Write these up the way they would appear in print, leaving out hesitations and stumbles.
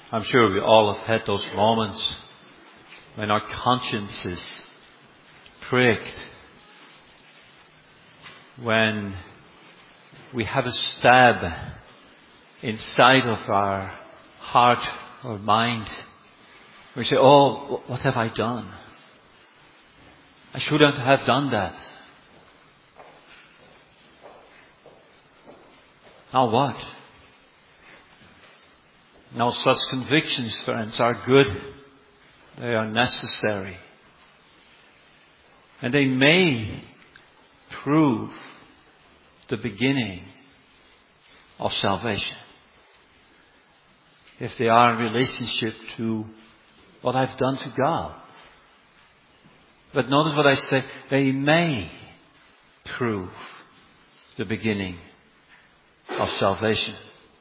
I'm sure we all have had those moments when our conscience is pricked, when we have a stab inside of our heart or mind. We say, oh, what have I done? I shouldn't have done that. Now what? Now such convictions, friends, are good. They are necessary. And they may prove the beginning of salvation. If they are in relationship to what I've done to God. But notice what I say, they may prove the beginning of salvation.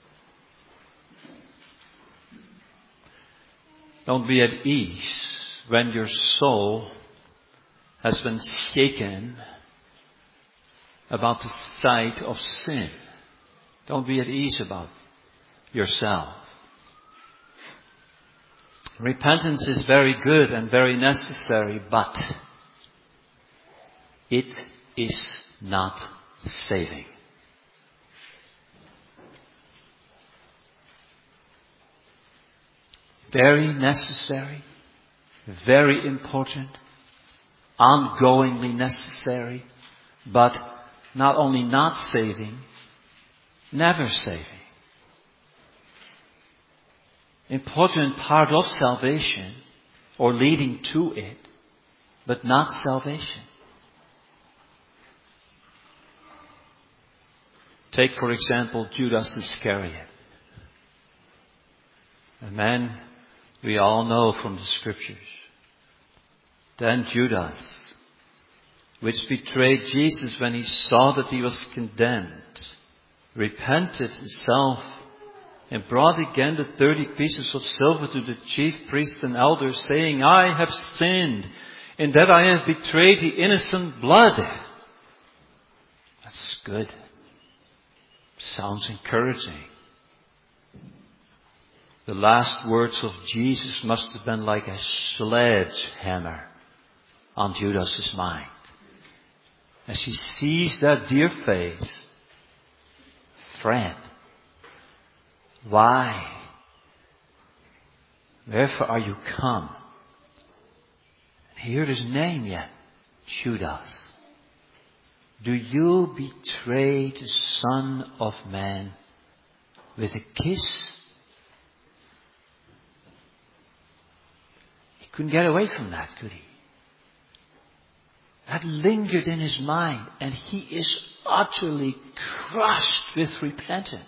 Don't be at ease when your soul has been shaken about the sight of sin. Don't be at ease about yourself. Repentance is very good and very necessary, but it is not saving. Very necessary, very important, ongoingly necessary, but not only not saving, never saving. Important part of salvation, or leading to it, but not salvation. Take, for example, Judas Iscariot. A man we all know from the Scriptures. Then Judas, which betrayed Jesus when he saw that he was condemned, repented himself and brought again the 30 pieces of silver to the chief priests and elders, saying, I have sinned in that I have betrayed the innocent blood. That's good. Sounds encouraging. The last words of Jesus must have been like a sledgehammer on Judas's mind. As he sees that dear face, friend, why? Wherefore are you come? Hear his name yet, Judas. Do you betray the Son of Man with a kiss? He couldn't get away from that, could he? That lingered in his mind, and he is utterly crushed with repentance.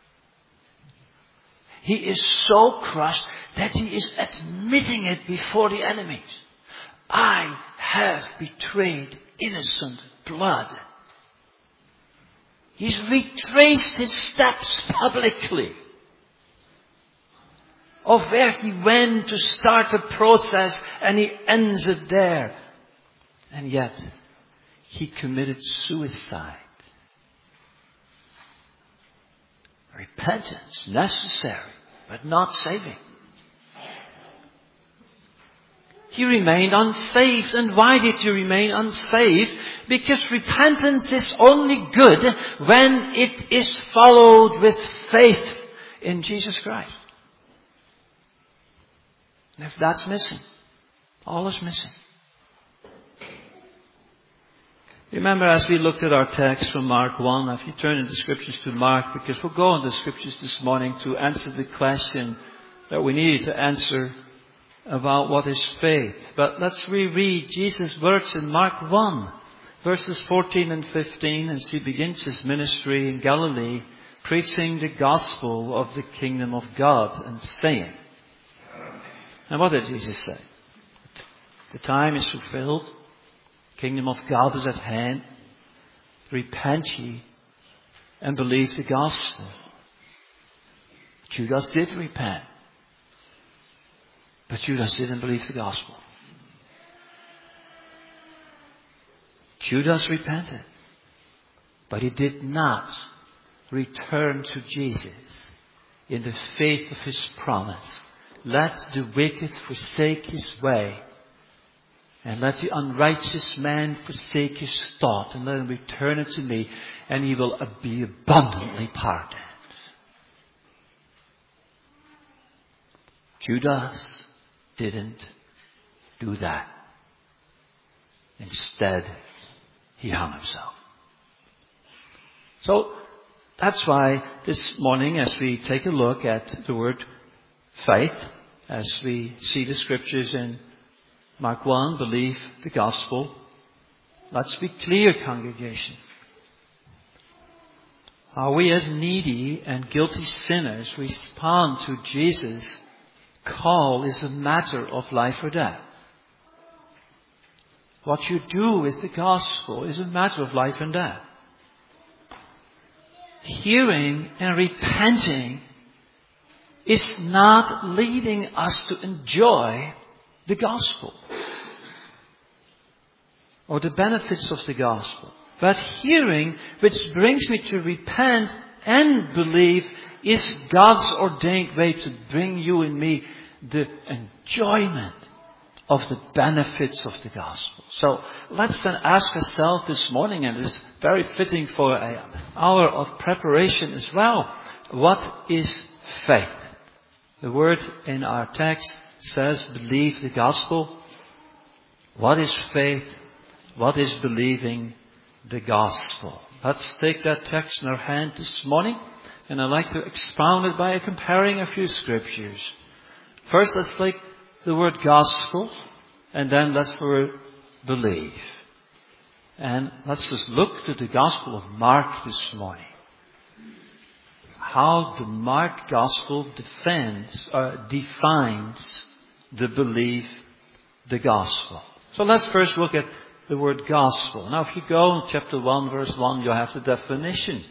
He is so crushed that he is admitting it before the enemies. I have betrayed innocent blood. He's retraced his steps publicly of where he went to start the process, and he ends it there. And yet, he committed suicide. Repentance, necessary, but not saving. He remained unsaved. And why did he remain unsaved? Because repentance is only good when it is followed with faith in Jesus Christ. And if that's missing, all is missing. Remember, as we looked at our text from Mark 1, if you turn in the Scriptures to Mark, because we'll go in the Scriptures this morning to answer the question that we needed to answer about what is faith. But let's reread Jesus' words in Mark 1, verses 14 and 15, as he begins his ministry in Galilee, preaching the gospel of the kingdom of God and saying. And what did Jesus say? The time is fulfilled. Kingdom of God is at hand. Repent ye and believe the gospel. Judas did repent. But Judas didn't believe the gospel. Judas repented. But he did not return to Jesus in the faith of his promise let the wicked forsake his way, and let the unrighteous man forsake his thought, and let him return unto me, and he will be abundantly pardoned. Judas didn't do that. Instead, he hung himself. So, that's why this morning, as we take a look at the word faith, as we see the scriptures in Mark 1, believe the gospel, let's be clear, congregation. How we as needy and guilty sinners respond to Jesus' call is a matter of life or death. What you do with the gospel is a matter of life and death. Hearing and repenting is not leading us to enjoy the gospel or the benefits of the gospel. But hearing, which brings me to repent and believe, is God's ordained way to bring you and me the enjoyment of the benefits of the gospel. So let's then ask ourselves this morning, and it is very fitting for an hour of preparation as well, what is faith? The word in our text says believe the gospel. What is faith? What is believing the gospel? Let's take that text in our hand this morning, and I'd like to expound it by comparing a few scriptures. First, let's take the word gospel, and then let's the word believe. And let's just look to the Gospel of Mark this morning. How the Mark Gospel defines the believe the gospel. So let's first look at the word gospel. Now if you go in chapter 1 verse 1, you have the definition.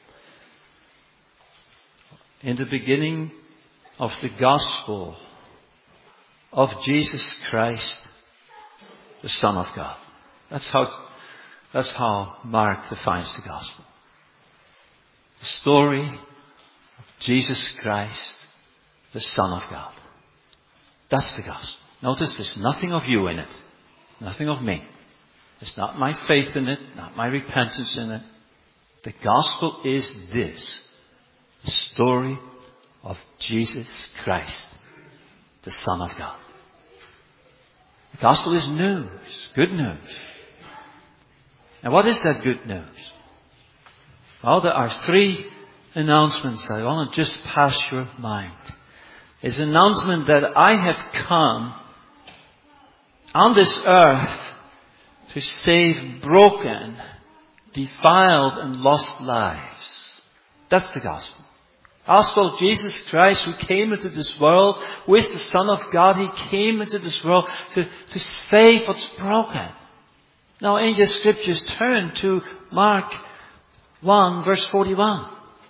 In the beginning of the gospel of Jesus Christ, the Son of God. That's how Mark defines the gospel. The story of Jesus Christ, the Son of God. That's the gospel. Notice there's nothing of you in it. Nothing of me. There's not my faith in it, not my repentance in it. The gospel is this. The story of Jesus Christ, the Son of God. The gospel is news. Good news. And what is that good news? Well, there are three announcements I want to just pass your mind. It's an announcement that I have come on this earth to save broken, defiled and lost lives. That's the gospel. Gospel of Jesus Christ, who came into this world, who is the Son of God. He came into this world to save what's broken. Now in your scriptures, turn to Mark 1 verse 41.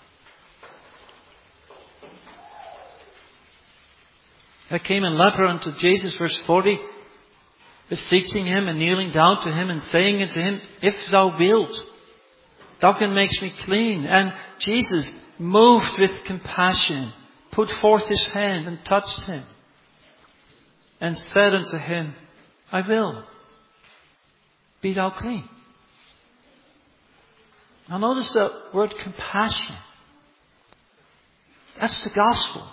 There came a leper unto Jesus, verse 40, beseeching him and kneeling down to him and saying unto him, if thou wilt, thou can make me clean. And Jesus, moved with compassion, put forth his hand and touched him, and said unto him, I will, be thou clean. Now notice the word compassion. That's the gospel.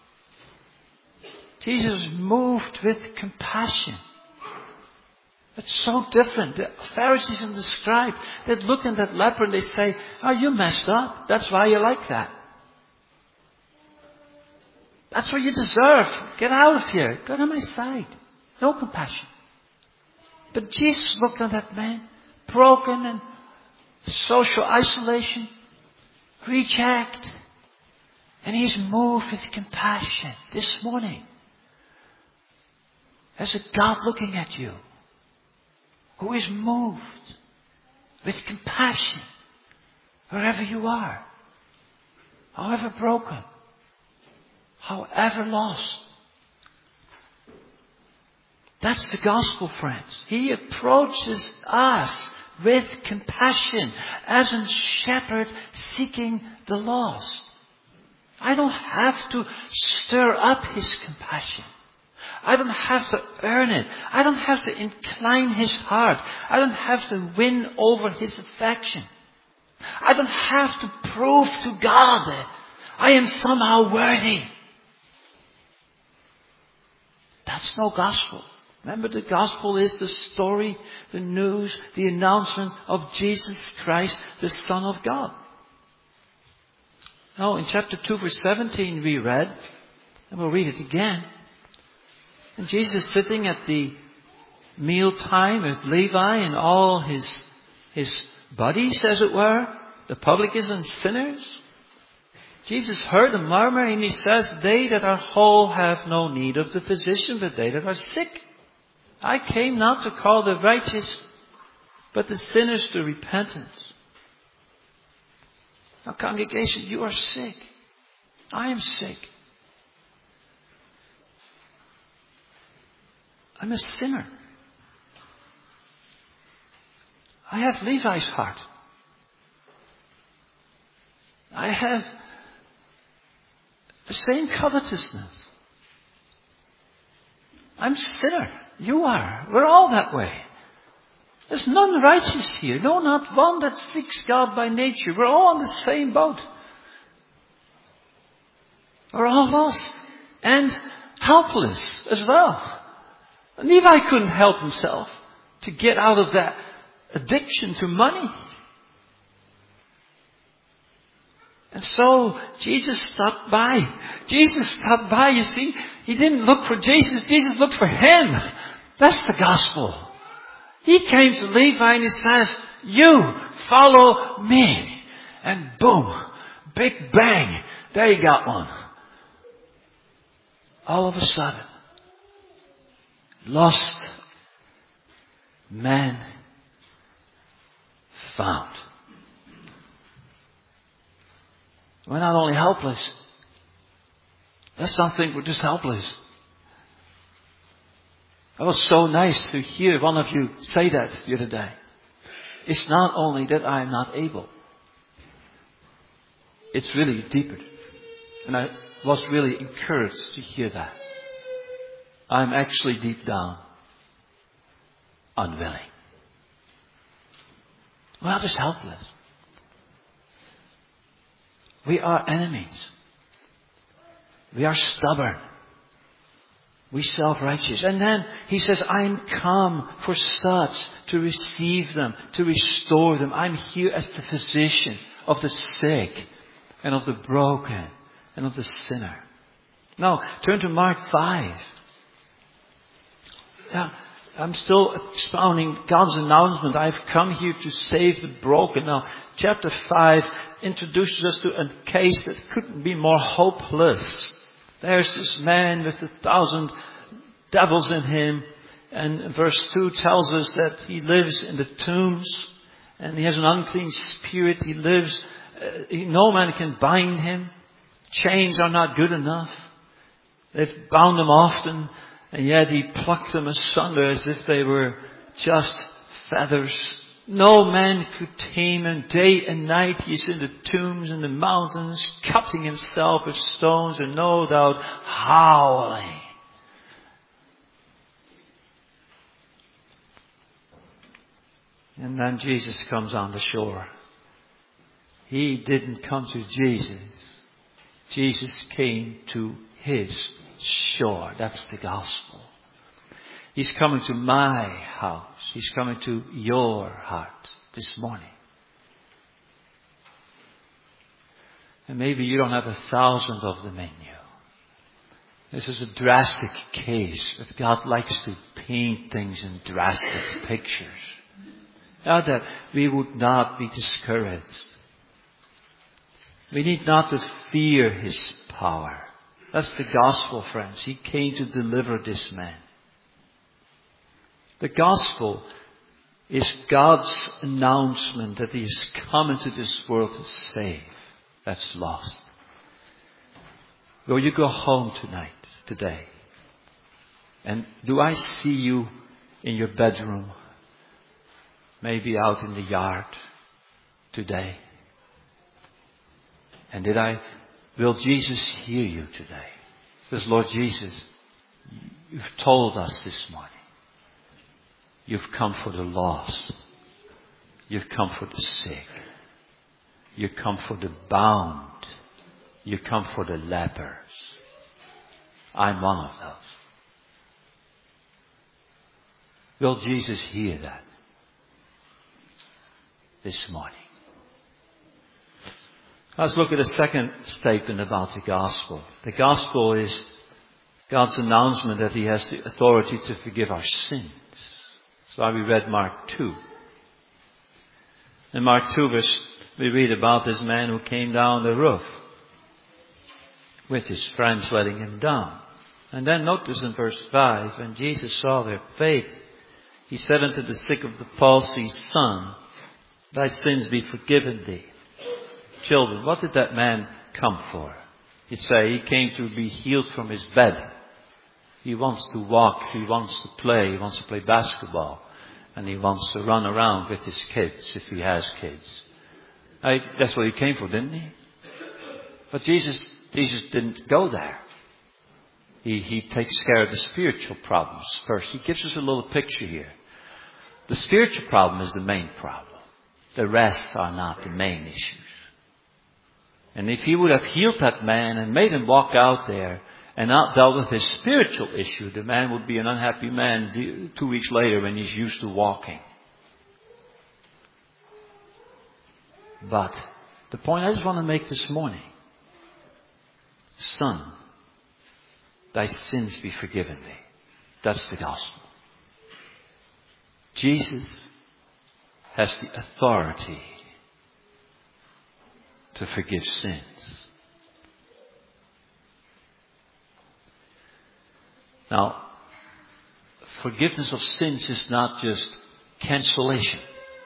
Jesus moved with compassion. It's so different. The Pharisees and the scribes, they'd look at that leper and they say, oh, you messed up. That's why you're like that. That's what you deserve. Get out of here. Get on my side. No compassion. But Jesus looked at that man, broken and social isolation, reject, and he's moved with compassion this morning. There's a God looking at you who is moved with compassion wherever you are, however broken, however lost. That's the gospel, friends. He approaches us with compassion as a shepherd seeking the lost. I don't have to stir up His compassion. I don't have to earn it. I don't have to incline His heart. I don't have to win over His affection. I don't have to prove to God that I am somehow worthy. That's no gospel. Remember, the gospel is the story, the news, the announcement of Jesus Christ, the Son of God. Now, in chapter 2, verse 17, we read, and we'll read it again. And Jesus sitting at the mealtime with Levi and all his buddies, as it were, the publicans and sinners. Jesus heard them murmuring, and He says, they that are whole have no need of the physician, but they that are sick. I came not to call the righteous, but the sinners to repentance. Now, congregation, you are sick. I am sick. I'm a sinner. I have Levi's heart. I have the same covetousness. I'm a sinner. You are. We're all that way. There's none righteous here. No, not one that seeks God by nature. We're all on the same boat. We're all lost and helpless as well. And Levi couldn't help himself to get out of that addiction to money. And so Jesus stopped by. Jesus stopped by, you see. He didn't look for Jesus. Jesus looked for him. That's the gospel. He came to Levi and He says, you follow me. And boom, big bang, there you got one. All of a sudden, lost man found. We're not only helpless. Let's not think we're just helpless. It was so nice to hear one of you say that the other day. It's not only that I am not able. It's really deeper. And I was really encouraged to hear that. I'm actually deep down unwilling. We're not just helpless. We are enemies. We are stubborn. We self-righteous. And then He says, I'm come for such to receive them, to restore them. I'm here as the physician of the sick and of the broken and of the sinner. Now, turn to Mark 5. Yeah, I'm still expounding God's announcement. I've come here to save the broken. Now, chapter 5 introduces us to a case that couldn't be more hopeless. There's this man with 1,000 devils in him. And verse 2 tells us that he lives in the tombs. And he has an unclean spirit. He lives, no man can bind him. Chains are not good enough. They've bound him often. And yet He plucked them asunder as if they were just feathers. No man could tame him. Day and night He is in the tombs and the mountains, cutting himself with stones and no doubt howling. And then Jesus comes on the shore. He didn't come to Jesus. Jesus came to His shore. That's the gospel. He's coming to my house. He's coming to your heart this morning. And maybe you don't have 1,000 of them in you. This is a drastic case that God likes to paint things in drastic pictures. Now that we would not be discouraged. We need not to fear His power. That's the gospel, friends. He came to deliver this man. The gospel is God's announcement that He has come into this world to save that's lost. Will you go home today? And do I see you in your bedroom? Maybe out in the yard today? And did I Will Jesus hear you today? Because Lord Jesus, you've told us this morning. You've come for the lost. You've come for the sick. You come for the bound. You come for the lepers. I'm one of those. Will Jesus hear that this morning? Let's look at a second statement about the gospel. The gospel is God's announcement that He has the authority to forgive our sins. That's why we read Mark 2. In Mark 2 verse, we read about this man who came down the roof with his friends letting him down. And then notice in verse 5, when Jesus saw their faith, He said unto the sick of the palsy, Son, thy sins be forgiven thee. Children, what did that man come for? You'd say he came to be healed from his bed. He wants to walk, he wants to play basketball, and he wants to run around with his kids if he has kids. That's what he came for, didn't he? But Jesus didn't go there. He takes care of the spiritual problems first. He gives us a little picture here. The spiritual problem is the main problem. The rest are not the main issues. And if He would have healed that man and made him walk out there and not dealt with his spiritual issue, the man would be an unhappy man 2 weeks later when he's used to walking. But the point I just want to make this morning, Son, thy sins be forgiven thee. That's the gospel. Jesus has the authority to forgive sins. Now, forgiveness of sins is not just cancellation.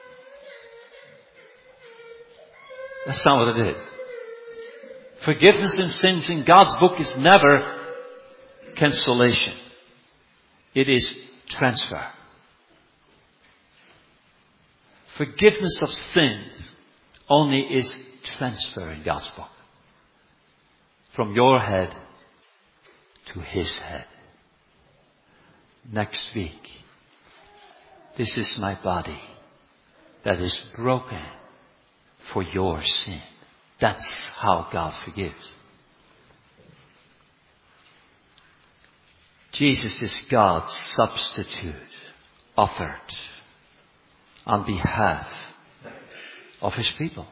That's not what it is. Forgiveness in sins in God's book is never cancellation. It is transfer. Forgiveness of sins only is transfer in God's book. From your head to His head. Next week, this is my body that is broken for your sin. That's how God forgives. Jesus is God's substitute offered on behalf of His people.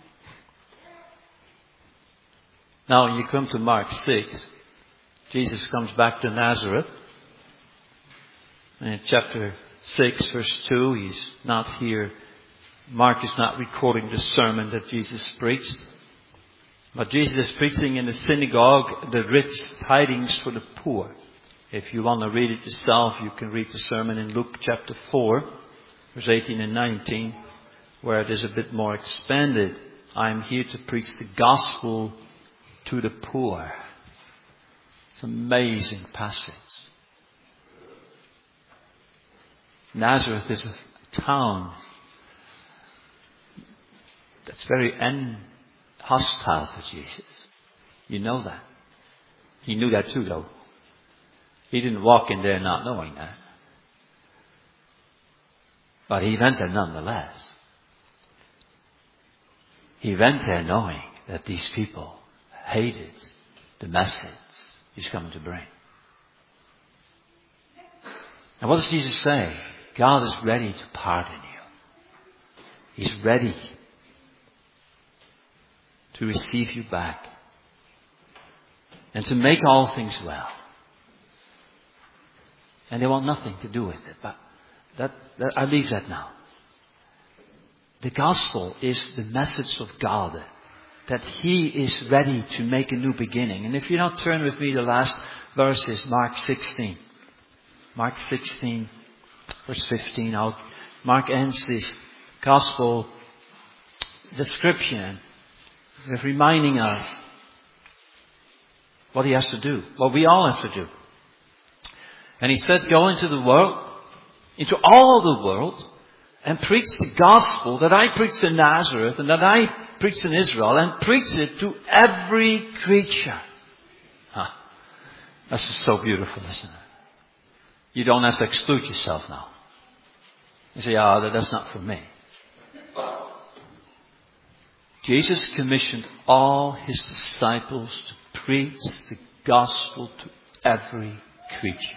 Now, when you come to Mark 6, Jesus comes back to Nazareth. And in chapter 6, verse 2, He's not here. Mark is not recording the sermon that Jesus preached. But Jesus is preaching in the synagogue the rich tidings for the poor. If you want to read it yourself, you can read the sermon in Luke chapter 4, verse 18 and 19, where it is a bit more expanded. I am here to preach the gospel to the poor. It's an amazing passage. Nazareth is a town that's very hostile to Jesus. You know that. He knew that too, though. He didn't walk in there not knowing that. But He went there nonetheless. He went there knowing that these people hated the message He's coming to bring. And what does Jesus say? God is ready to pardon you. He's ready to receive you back and to make all things well. And they want nothing to do with it. But I leave that now. The gospel is the message of God that He is ready to make a new beginning. And if you now turn with me, the last verse is Mark 16. Mark 16, verse 15. Mark ends this gospel description with reminding us what He has to do, what we all have to do. And He said, go into the world, into all the world, and preach the gospel that I preached in Nazareth and that I preached in Israel, and preach it to every creature. That's just so beautiful, isn't it? You don't have to exclude yourself now. You say, that's not for me. Jesus commissioned all his disciples to preach the gospel to every creature.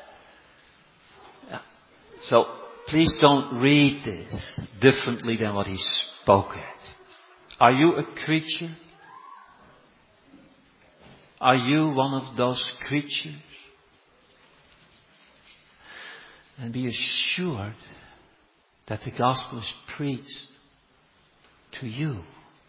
So please don't read this differently than what he spoke it. Are you a creature? Are you one of those creatures? And be assured that the gospel is preached to you.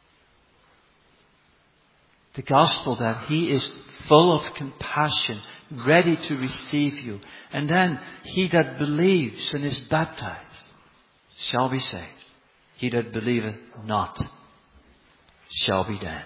The gospel that he is full of compassion, ready to receive you. And then he that believes and is baptized shall be saved. He that believeth not shall be damned.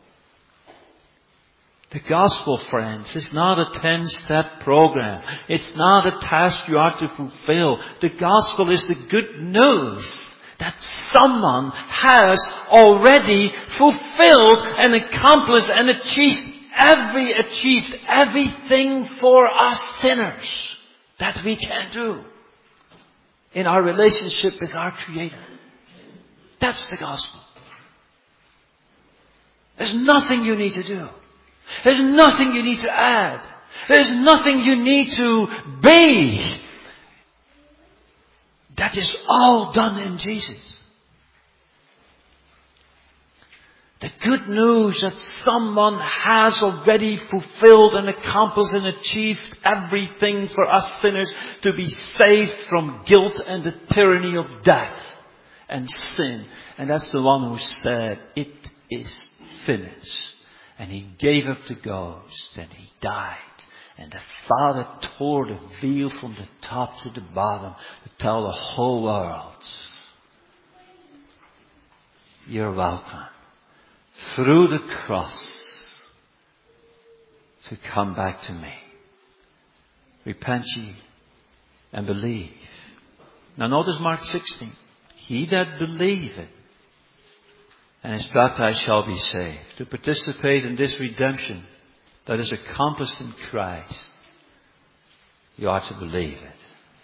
The gospel, friends, is not a 10-step program. It's not a task you are to fulfill. The gospel is the good news that someone has already fulfilled and accomplished and achieved everything for us sinners that we can do in our relationship with our Creator. That's the gospel. There's nothing you need to do. There's nothing you need to add. There's nothing you need to be. That is all done in Jesus. The good news that someone has already fulfilled and accomplished and achieved everything for us sinners to be saved from guilt and the tyranny of death and sin. And that's the one who said, "It is finished." And he gave up the ghost and he died. And the Father tore the veil from the top to the bottom to tell the whole world, you're welcome through the cross to come back to me. Repent ye and believe. Now notice Mark 16. He that believeth and is baptized shall be saved. To participate in this redemption that is accomplished in Christ, you are to believe it.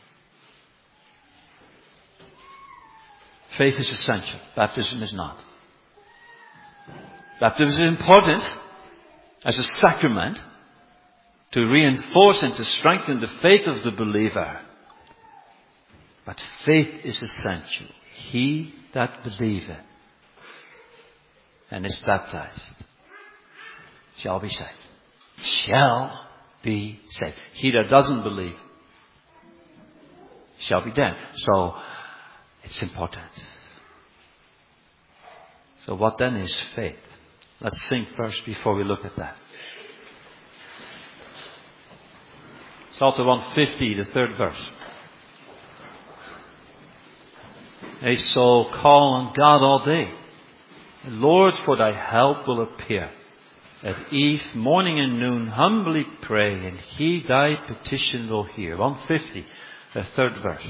Faith is essential. Baptism is not. Baptism is important as a sacrament to reinforce and to strengthen the faith of the believer. But faith is essential. He that believeth and is baptized shall be saved. Shall be saved. He that doesn't believe shall be damned. So it's important. So what then is faith? Let's think first before we look at that. Psalter 150, the 3rd verse. A soul, call on God all day. Lord, for thy help will appear. At eve, morning and noon, humbly pray, and he thy petition will hear. 150, the 3rd verse.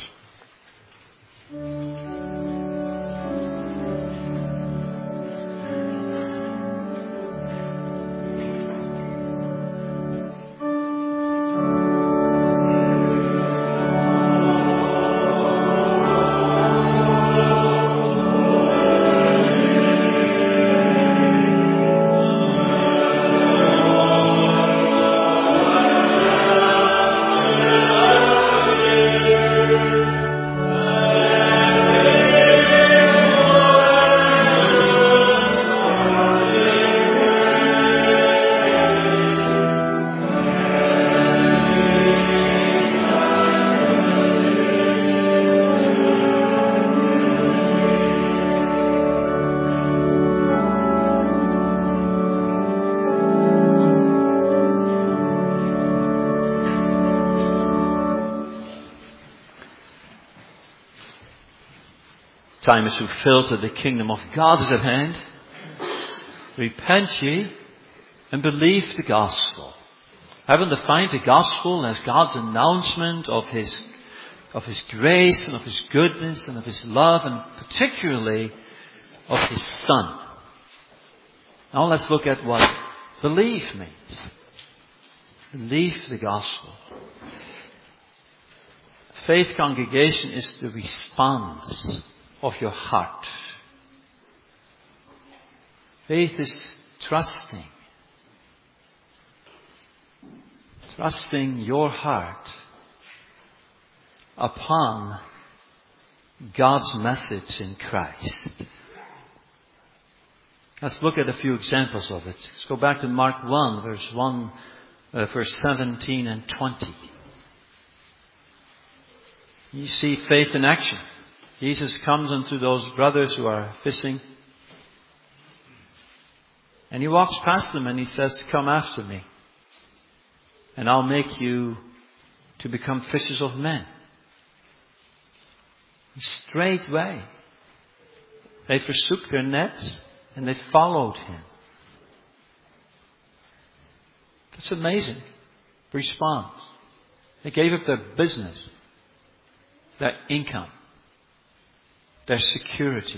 Time is fulfilled that the kingdom of God is at hand. Repent ye and believe the gospel. Having defined the gospel as God's announcement of of His grace and of His goodness and of His love and particularly of His Son. Now let's look at what belief means. Believe the gospel. Faith congregation is the response of your heart. Faith is trusting. Trusting your heart upon God's message in Christ. Let's look at a few examples of it. Let's go back to Mark 1, verse 17 and 20. You see faith in action. Jesus comes unto those brothers who are fishing. And He walks past them and He says, "Come after me. And I'll make you to become fishers of men." And straightway, they forsook their nets and they followed Him. That's amazing response. They gave up their business, their income, their security.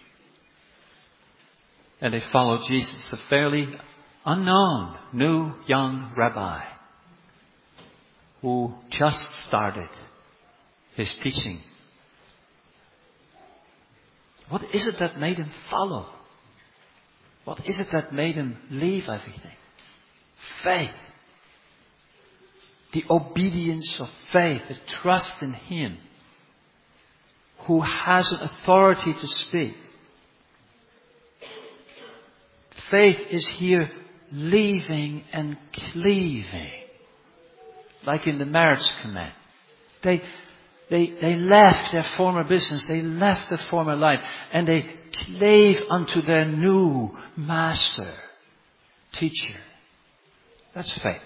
And they followed Jesus, a fairly unknown, new, young rabbi who just started his teaching. What is it that made him follow? What is it that made him leave everything? Faith. The obedience of faith, the trust in Him who has an authority to speak. Faith is here leaving and cleaving. Like in the marriage command. They left their former business. They left their former life. And they clave unto their new master, teacher. That's faith.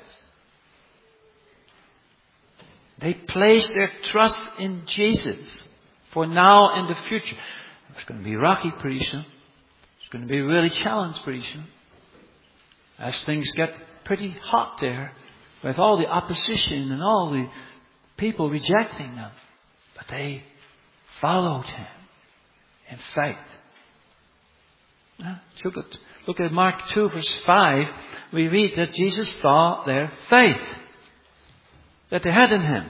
They place their trust in Jesus for now and the future. It's going to be rocky pretty soon. It's going to be really challenged pretty soon. As things get pretty hot there, with all the opposition and all the people rejecting them. But they followed Him in faith. Look at Mark 2 verse 5. We read that Jesus saw their faith that they had in Him.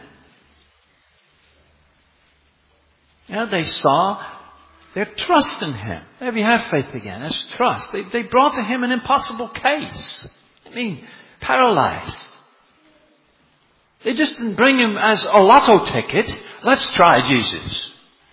And they saw their trust in Him. There we have faith again. That's trust. They brought to Him an impossible case. Paralyzed. They just didn't bring Him as a lotto ticket. Let's try Jesus.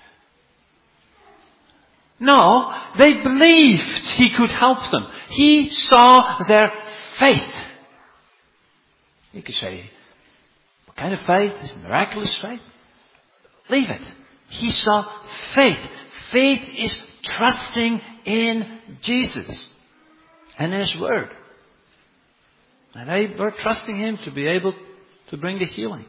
No, they believed He could help them. He saw their faith. You could say, what kind of faith? Is it miraculous faith? Leave it. He saw faith. Faith is trusting in Jesus and His Word. And they were trusting Him to be able to bring the healing.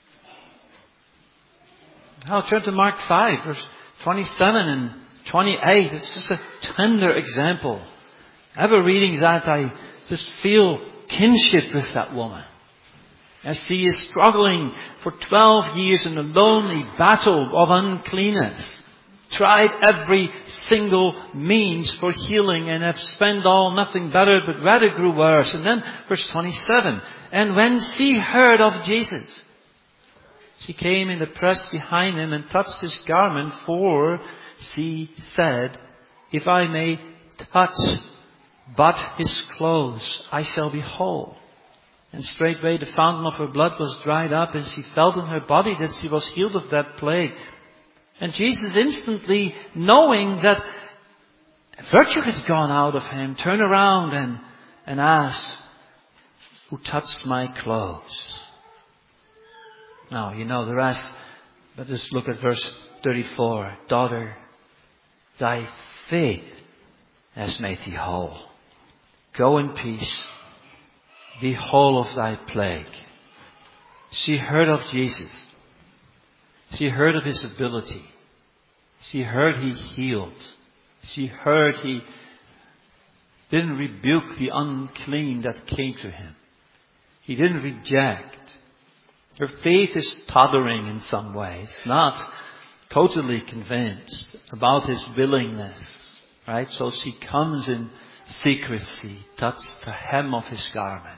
I'll turn to Mark 5, verse 27 and 28. It's just a tender example. Ever reading that, I just feel kinship with that woman. As she is struggling for 12 years in a lonely battle of uncleanness. Tried every single means for healing and have spent all nothing better but rather grew worse. And then verse 27. And when she heard of Jesus, she came in the press behind Him and touched His garment, for she said, if I may touch but His clothes, I shall be whole. And straightway the fountain of her blood was dried up, and she felt in her body that she was healed of that plague. And Jesus instantly, knowing that virtue had gone out of Him, turned around and asked, who touched my clothes? Now, you know the rest, but just look at verse 34. Daughter, thy faith has made thee whole. Go in peace. Be whole of thy plague. She heard of Jesus. She heard of His ability. She heard He healed. She heard He didn't rebuke the unclean that came to Him. He didn't reject Her faith is tottering in some ways, not totally convinced about His willingness. Right? So she comes in secrecy, touches the hem of His garment.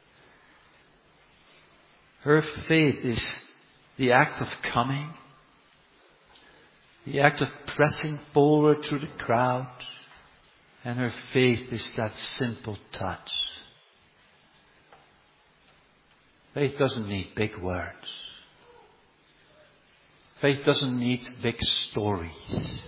Her faith is the act of coming, the act of pressing forward through the crowd, and her faith is that simple touch. Faith doesn't need big words. Faith doesn't need big stories.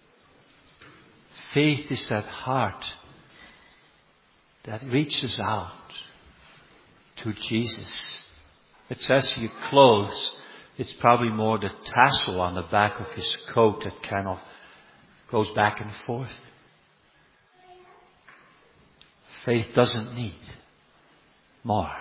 Faith is that heart that reaches out to Jesus. It says your clothes, it's probably more the tassel on the back of His coat that kind of goes back and forth. Faith doesn't need more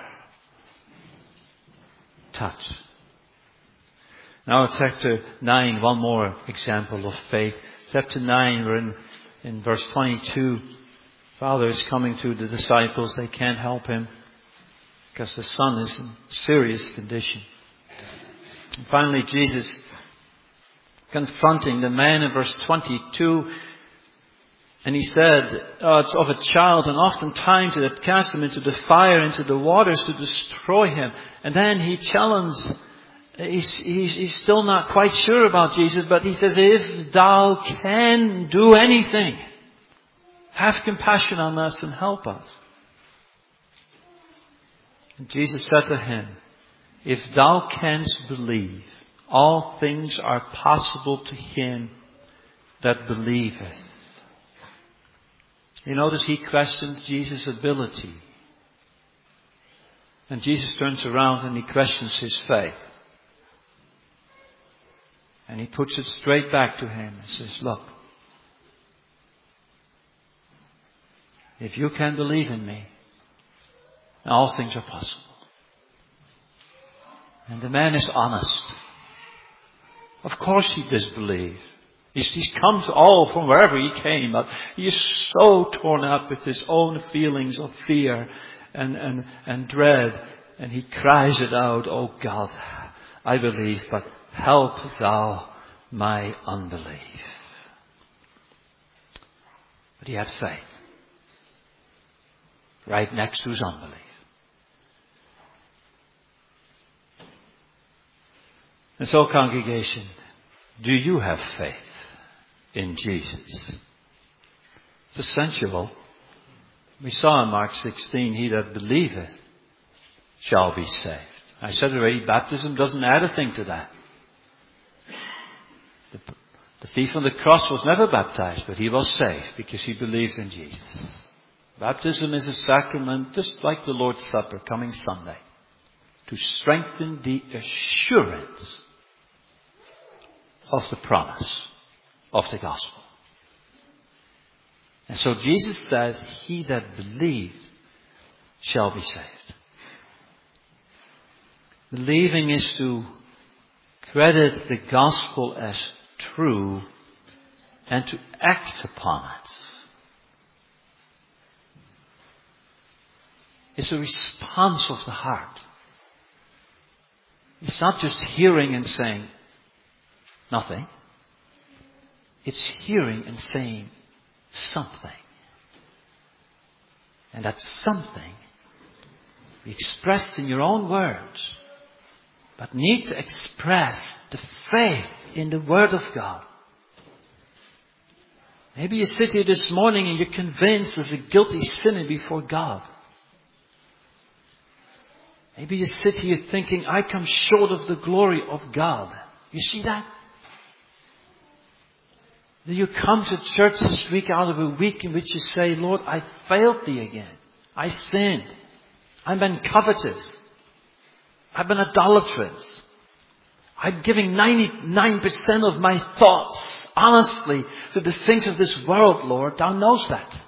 touch. Now chapter 9, one more example of faith. Chapter 9, we're in verse 22. Father is coming to the disciples. They can't help Him because the son is in serious condition. And finally, Jesus confronting the man in verse 22. And He said, it's of a child, and oftentimes it had cast him into the fire, into the waters to destroy him. And then He challenged, he's still not quite sure about Jesus, but He says, if thou can do anything, have compassion on us and help us. And Jesus said to him, if thou canst believe, all things are possible to him that believeth. You notice He questions Jesus' ability. And Jesus turns around and He questions his faith. And He puts it straight back to him and says, look, if you can believe in me, all things are possible. And the man is honest. Of course he disbelieved. He's come to all from wherever he came, but he is so torn up with his own feelings of fear and dread. And he cries it out, oh God, I believe, but help thou my unbelief. But he had faith. Right next to his unbelief. And so, congregation, do you have faith in Jesus? It's essential. We saw in Mark 16, he that believeth shall be saved. I said already, baptism doesn't add a thing to that. The thief on the cross was never baptized, but he was saved because he believed in Jesus. Baptism is a sacrament just like the Lord's Supper coming Sunday, to strengthen the assurance of the promise of the gospel. And so Jesus says, he that believed shall be saved. Believing is to credit the gospel as true and to act upon it. It's a response of the heart. It's not just hearing and saying nothing. It's hearing and saying something. And that something expressed in your own words, but need to express the faith in the Word of God. Maybe you sit here this morning and you're convinced as a guilty sinner before God. Maybe you sit here thinking, I come short of the glory of God. You see that? Do you come to church this week out of a week in which you say, Lord, I failed Thee again. I sinned. I've been covetous. I've been idolatrous. I'm giving 99% of my thoughts, honestly, to the things of this world, Lord. Thou knows that.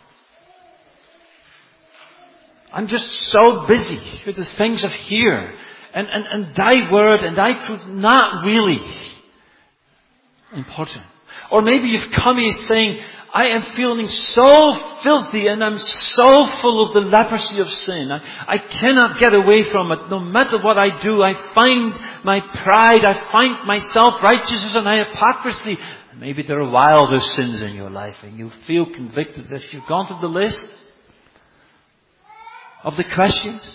I'm just so busy with the things of here. And Thy word and Thy truth not really important. Or maybe you've come here saying, I am feeling so filthy and I'm so full of the leprosy of sin. I cannot get away from it. No matter what I do, I find my pride, I find my self-righteousness and my hypocrisy. Maybe there are wilder sins in your life and you feel convicted. If you've gone through the list of the questions,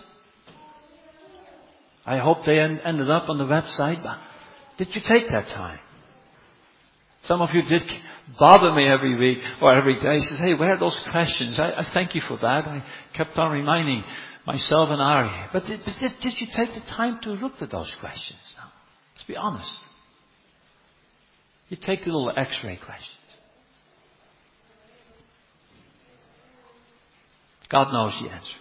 I hope they ended up on the website, but did you take that time? Some of you did bother me every week or every day. Says, hey, where are those questions? I thank you for that. I kept on reminding myself and Ari. But did you take the time to look at those questions? Now, let's be honest. You take the little x-ray questions. God knows the answer.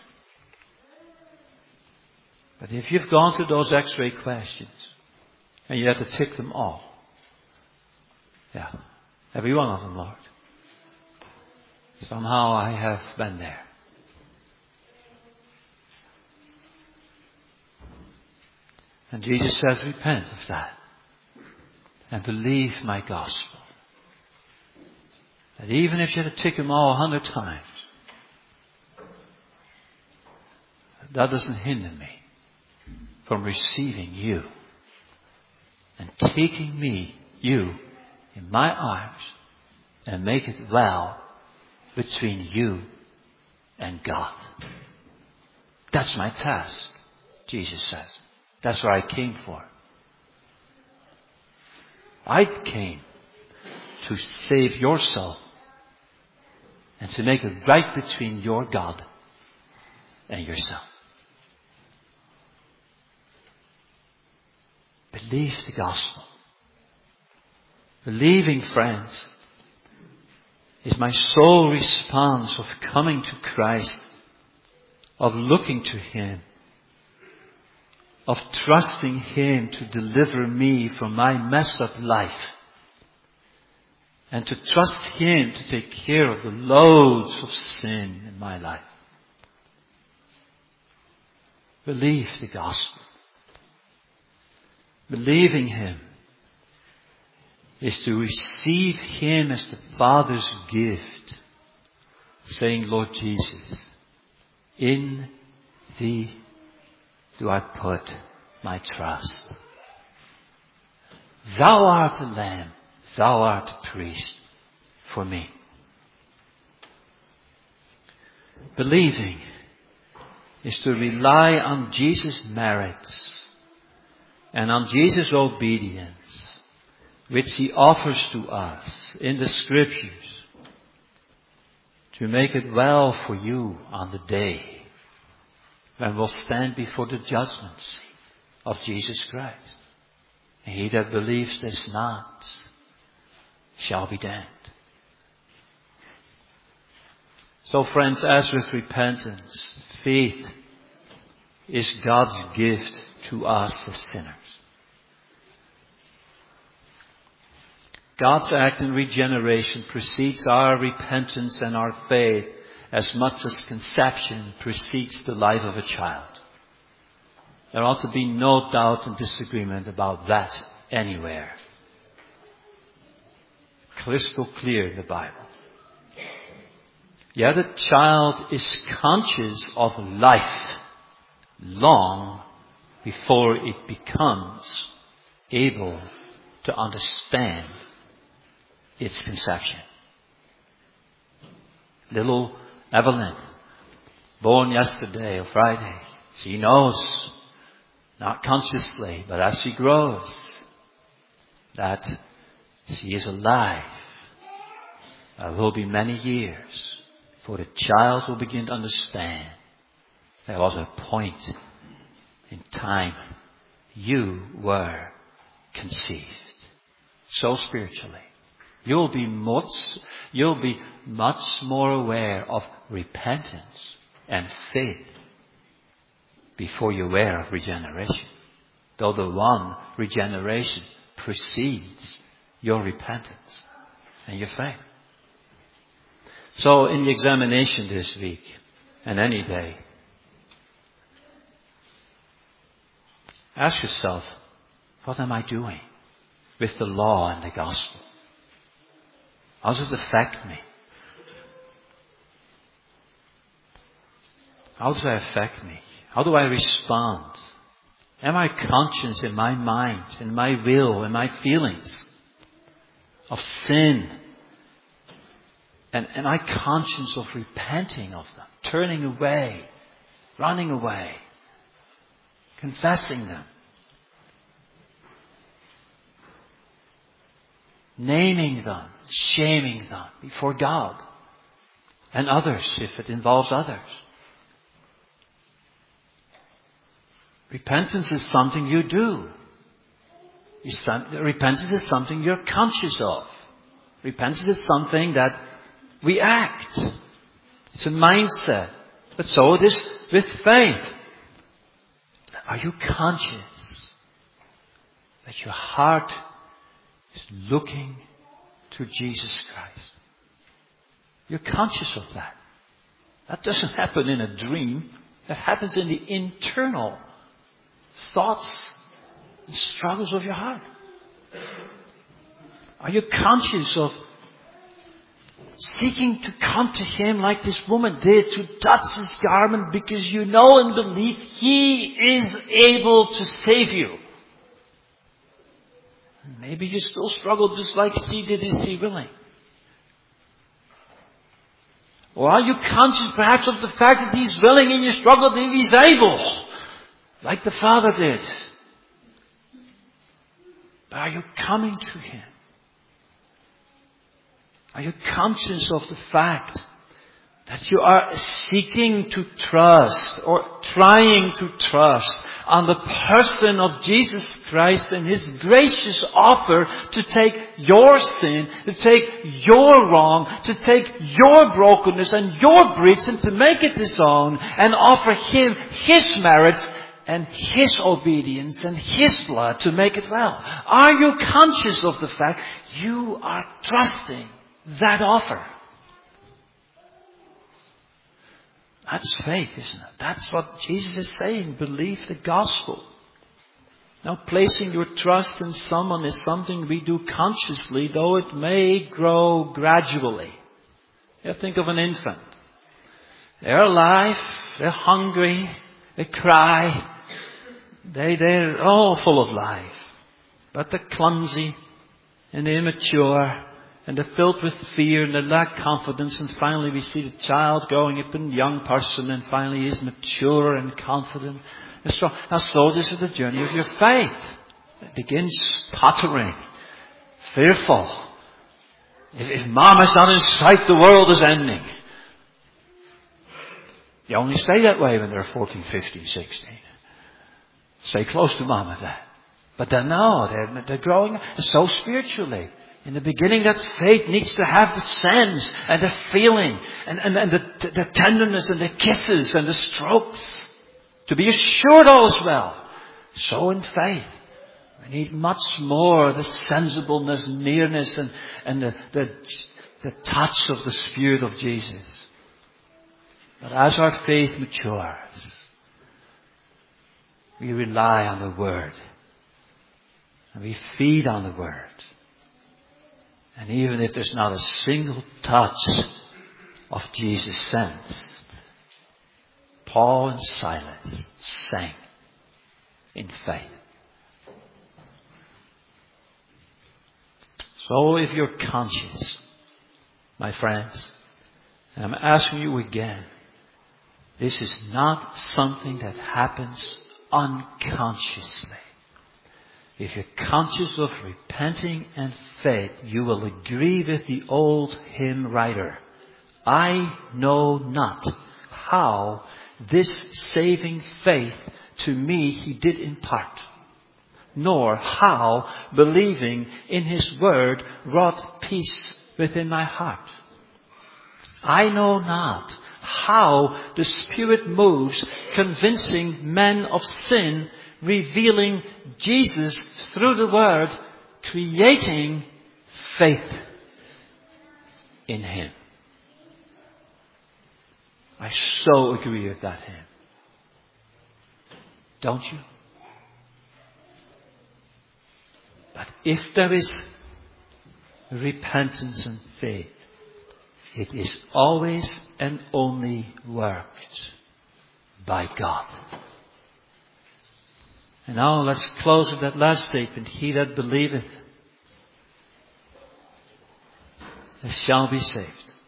But if you've gone through those x-ray questions and you have to tick them all, yeah, every one of them, Lord. Somehow I have been there. And Jesus says, repent of that. And believe my gospel. That even if you had to tick them all 100 times, that doesn't hinder me from receiving you and taking you in my arms and make it well between you and God. That's my task, Jesus says. That's what I came for. I came to save your soul and to make it right between your God and yourself. Believe the gospel. Believing, friends, is my sole response of coming to Christ, of looking to Him, of trusting Him to deliver me from my messed up life, and to trust Him to take care of the loads of sin in my life. Believe the gospel. Believing Him is to receive Him as the Father's gift, saying, Lord Jesus, in Thee do I put my trust. Thou art the Lamb, Thou art the priest for me. Believing is to rely on Jesus' merits and on Jesus' obedience, which He offers to us in the Scriptures to make it well for you on the day when we'll stand before the judgment seat of Jesus Christ. And he that believes this not shall be damned. So friends, as with repentance, faith is God's gift to us as sinners. God's act in regeneration precedes our repentance and our faith as much as conception precedes the life of a child. There ought to be no doubt and disagreement about that anywhere. Crystal clear in the Bible. Yet a child is conscious of life long before it becomes able to understand its conception. Little Evelyn, born yesterday or Friday, she knows, not consciously, but as she grows, that she is alive. There will be many years before the child will begin to understand there was a point in time you were conceived. So spiritually. You'll be much more aware of repentance and faith before you're aware of regeneration. Though the one, regeneration, precedes your repentance and your faith. So in the examination this week and any day, ask yourself, what am I doing with the law and the gospel? How does it affect me? How does that affect me? How do I respond? Am I conscious in my mind, in my will, in my feelings of sin? And am I conscious of repenting of them, turning away, running away, confessing them, naming them, shaming them before God and others if it involves others? Repentance is something you do. Repentance is something you're conscious of. Repentance is something that we act. It's a mindset. But so it is with faith. Are you conscious that your heart is looking to Jesus Christ? You're conscious of that. That doesn't happen in a dream. That happens in the internal thoughts and struggles of your heart. Are you conscious of seeking to come to Him like this woman did, to touch His garment because you know and believe He is able to save you? Maybe you still struggle just like she did. Is He willing? Or are you conscious perhaps of the fact that He's willing and you struggle that He's able? Like the Father did. But are you coming to Him? Are you conscious of the fact that you are seeking to trust or trying to trust on the person of Jesus Christ and His gracious offer to take your sin, to take your wrong, to take your brokenness and your breach and to make it His own and offer Him His merits and His obedience and His blood to make it well? Are you conscious of the fact you are trusting that offer? That's faith, isn't it? That's what Jesus is saying. Believe the gospel. Now, placing your trust in someone is something we do consciously, though it may grow gradually. You think of an infant. They're alive, they're hungry, they cry, they're all full of life. But they're clumsy and they're immature. And they're filled with fear and they lack confidence. And finally we see the child growing up in a young person and finally is mature and confident. And so this is the journey of your faith. It begins tottering, fearful. If mom is not in sight, the world is ending. You only stay that way when they're 14, 15, 16. Stay close to mom and dad. But then no, they're growing so spiritually. In the beginning, that faith needs to have the sense and the feeling and the tenderness and the kisses and the strokes to be assured all is well. So in faith, we need much more the sensibleness, nearness and the touch of the Spirit of Jesus. But as our faith matures, we rely on the Word and we feed on the Word. And even if there's not a single touch of Jesus sensed, Paul and Silas sang in faith. So if you're conscious, my friends, and I'm asking you again, this is not something that happens unconsciously. If you're conscious of repenting and faith, you will agree with the old hymn writer. I know not how this saving faith to me He did impart, nor how believing in His word wrought peace within my heart. I know not how the Spirit moves, convincing men of sin, revealing Jesus through the Word, creating faith in Him. I so agree with that hymn. Don't you? But if there is repentance and faith, it is always and only worked by God. And now let's close with that last statement. He that believeth shall be saved.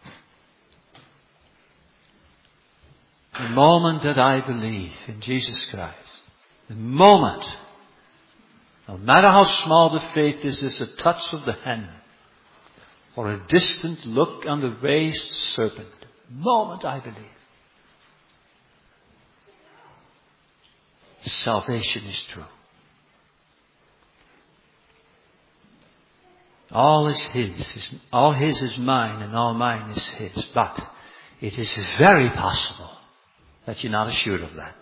The moment that I believe in Jesus Christ, the moment, no matter how small the faith is a touch of the hand or a distant look on the raised serpent, the moment I believe, salvation is true. All is His. All His is mine and all mine is His. But it is very possible that you're not assured of that.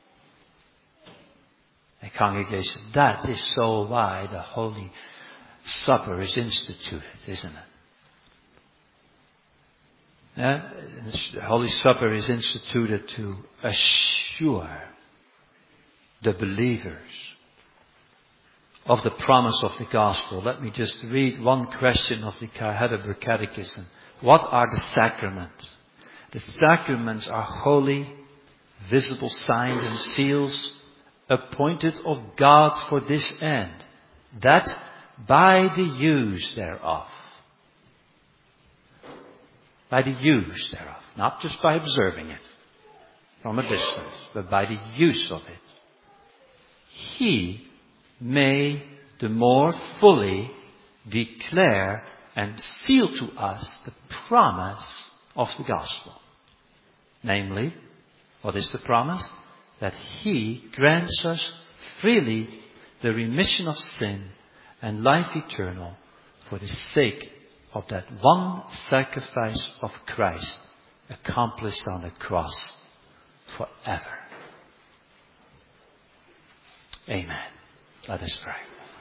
A congregation, that is so why the Holy Supper is instituted, isn't it? Yeah? The Holy Supper is instituted to assure the believers of the promise of the gospel. Let me just read one question of the Heidelberg Catechism. What are the sacraments? The sacraments are holy, visible signs and seals appointed of God for this end, that by the use thereof, not just by observing it from a distance, but by the use of it, He may the more fully declare and seal to us the promise of the gospel. Namely, what is the promise? That He grants us freely the remission of sin and life eternal for the sake of that one sacrifice of Christ accomplished on the cross forever. Amen. Let us pray.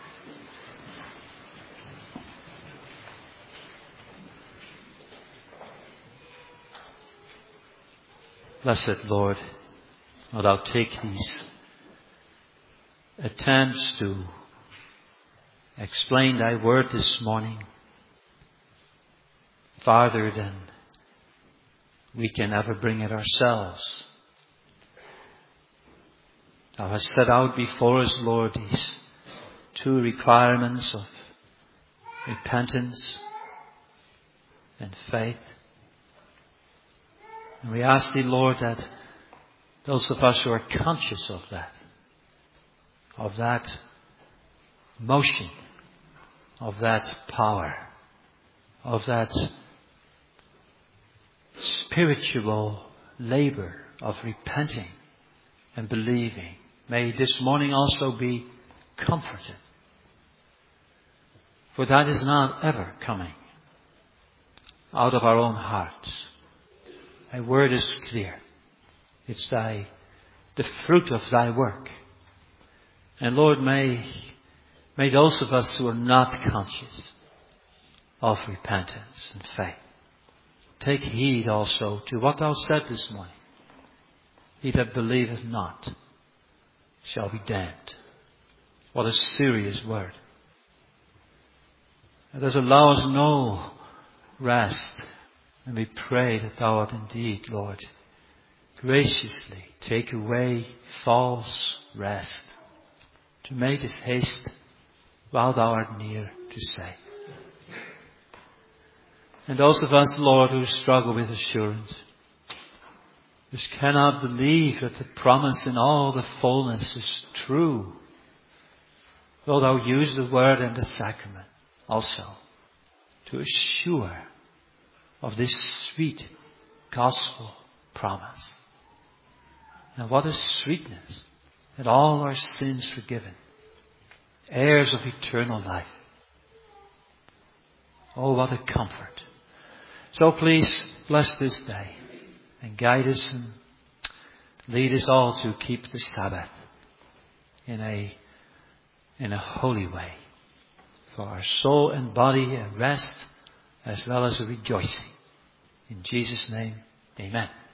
Blessed Lord, will Thou take these attempts to explain Thy word this morning farther than we can ever bring it ourselves. Thou hast set out before us, Lord, these two requirements of repentance and faith. And we ask Thee, Lord, that those of us who are conscious of that motion, of that power, of that spiritual labor of repenting and believing, may this morning also be comforted. For that is not ever coming out of our own hearts. Thy word is clear. It's the fruit of Thy work. And Lord, may those of us who are not conscious of repentance and faith take heed also to what Thou said this morning. He that believeth not shall be damned. What a serious word. It does allow us no rest. And we pray that Thou art indeed, Lord, graciously take away false rest, to make us haste while Thou art near to save. And those of us, Lord, who struggle with assurance, just cannot believe that the promise in all the fullness is true, will Thou use the word and the sacrament also to assure of this sweet gospel promise. And what a sweetness that all our sins forgiven, heirs of eternal life. Oh, what a comfort. So please bless this day and guide us and lead us all to keep the Sabbath in a holy way, for our soul and body a rest as well as a rejoicing. In Jesus' name, amen.